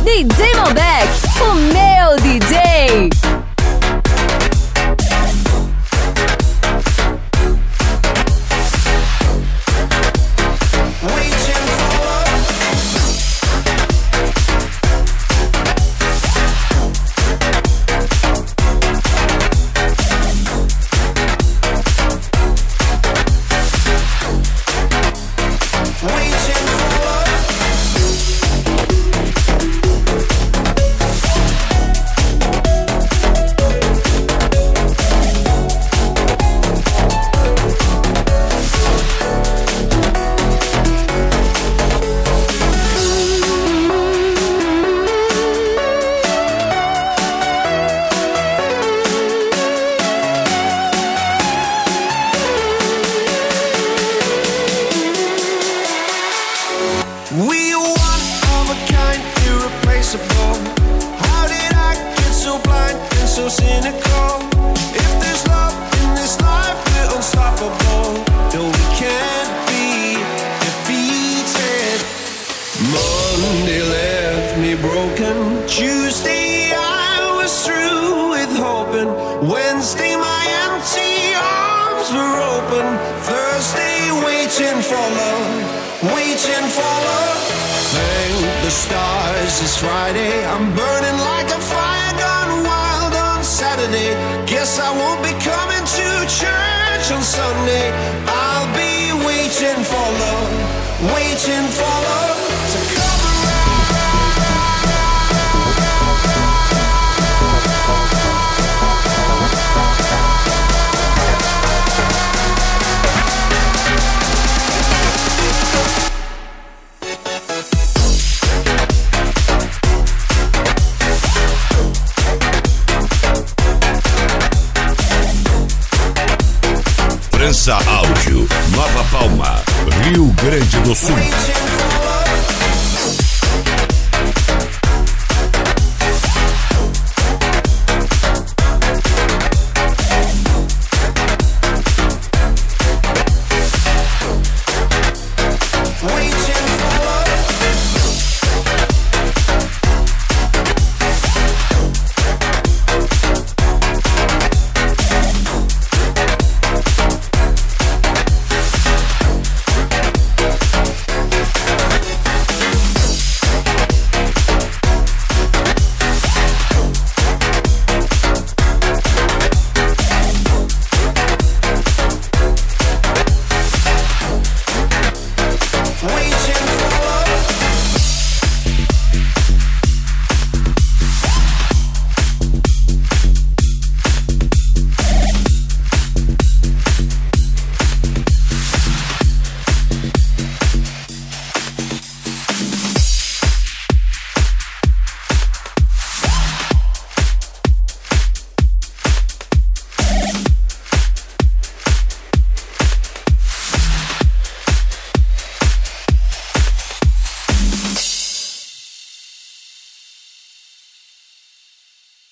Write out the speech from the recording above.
DJ Malbec, o meu DJ. We are one of a kind, irreplaceable. How did I get so blind and so cynical? If there's love in this life, we're unstoppable. No, we can't be defeated. Monday left me broken. Tuesday I was through with hoping. Wednesday my empty arms were open. Thursday waiting for love, waiting for love. Thank the stars, it's Friday. I'm burning like a fire gone wild on Saturday. Guess I won't be coming to church on Sunday. I'll be waiting for love, waiting for love to come França Áudio, Nova Palma, Rio Grande do Sul.